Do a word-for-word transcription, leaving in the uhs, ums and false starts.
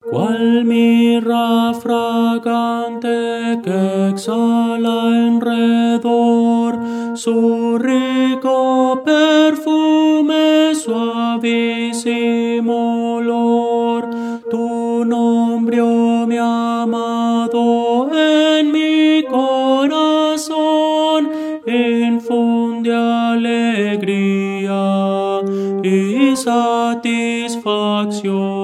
cual mirra fragante que exhala alrededor su rico perfume, suavísimo olor. Tu nombre, oh mi amado, en mi corazón infunde alegría y satisfacción.